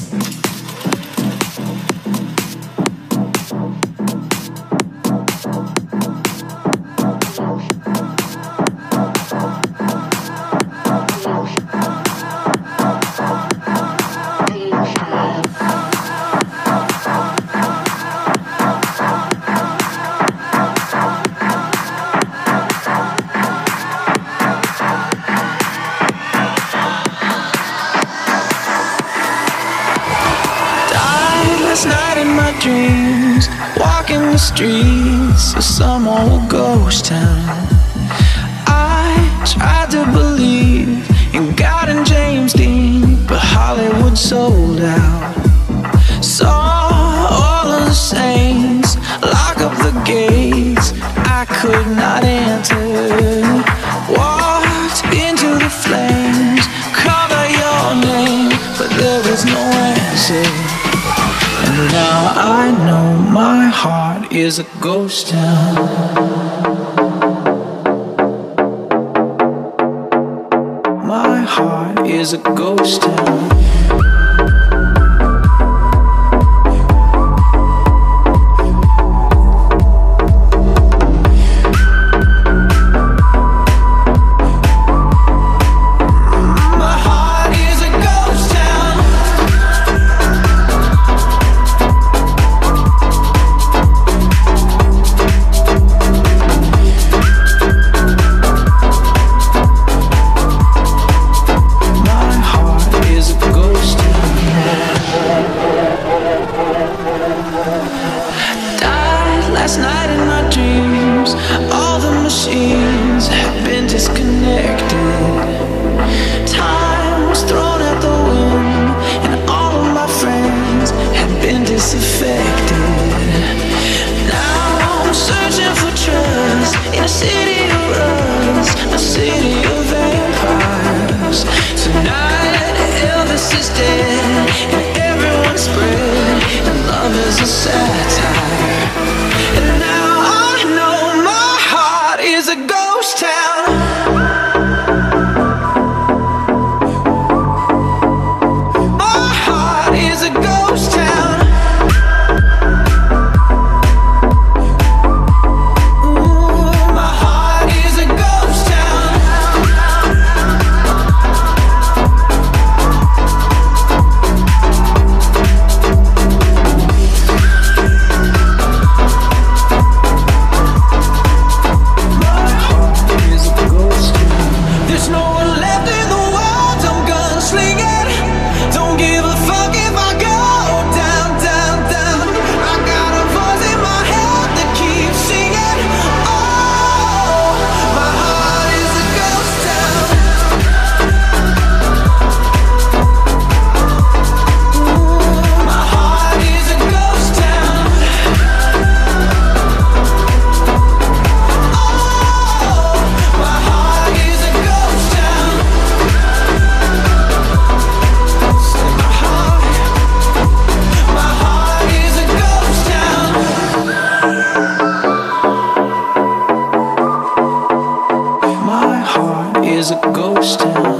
Last night in my dreams, walking the streets of some old ghost town. I tried to believe in God and James Dean, but Hollywood sold out. Saw all of the saints lock up the gates I could not enter. Walked into the flames, called out your name, but there was no answer. And now I know my heart is a ghost town. My heart is a ghost town. Last night in my dreams, all the machines have been disconnected. Time was thrown out the wind, and all of my friends have been disaffected. Now I'm searching for trust in a city of rust, a city of vampires. Tonight Elvis is dead, and everyone's spread, and love is a satire. And now I know my heart is a ghost town. My heart is a ghost town. Ooh, my heart is a ghost town. There's no one left in the world, I'm gunslinging. Don't give a fuck if I go down, down, down. I got a voice in my head that keeps singing. Oh, my heart is a ghost town. Ooh, my heart is a ghost town. Oh, my heart is a ghost town. Say my heart is a ghost town. My heart is a ghost town.